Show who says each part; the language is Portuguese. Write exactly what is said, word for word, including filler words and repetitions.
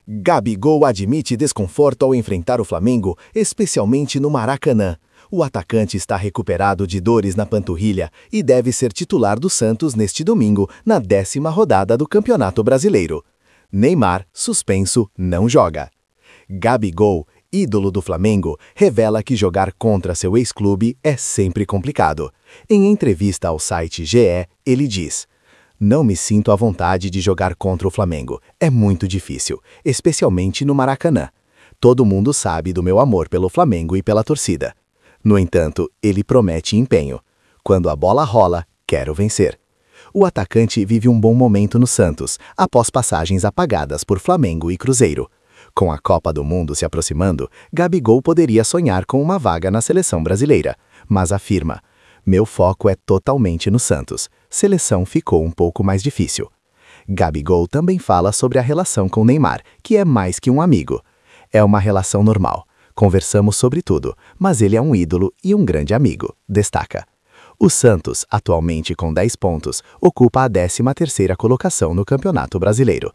Speaker 1: Gabigol admite desconforto ao enfrentar o Flamengo, especialmente no Maracanã. O atacante está recuperado de dores na panturrilha e deve ser titular do Santos neste domingo, na décima rodada do Campeonato Brasileiro. Neymar, suspenso, não joga. Gabigol, ídolo do Flamengo, revela que jogar contra seu ex-clube é sempre complicado. Em entrevista ao site G E, ele diz: "Não me sinto à vontade de jogar contra o Flamengo. É muito difícil, especialmente no Maracanã. Todo mundo sabe do meu amor pelo Flamengo e pela torcida." No entanto, ele promete empenho. "Quando a bola rola, quero vencer." O atacante vive um bom momento no Santos, após passagens apagadas por Flamengo e Cruzeiro. Com a Copa do Mundo se aproximando, Gabigol poderia sonhar com uma vaga na seleção brasileira, mas afirma: "Meu foco é totalmente no Santos. Seleção ficou um pouco mais difícil." Gabigol também fala sobre a relação com Neymar, que é mais que um amigo. "É uma relação normal. Conversamos sobre tudo, mas ele é um ídolo e um grande amigo", destaca. O Santos, atualmente com dez pontos, ocupa a décima terceira colocação no Campeonato Brasileiro.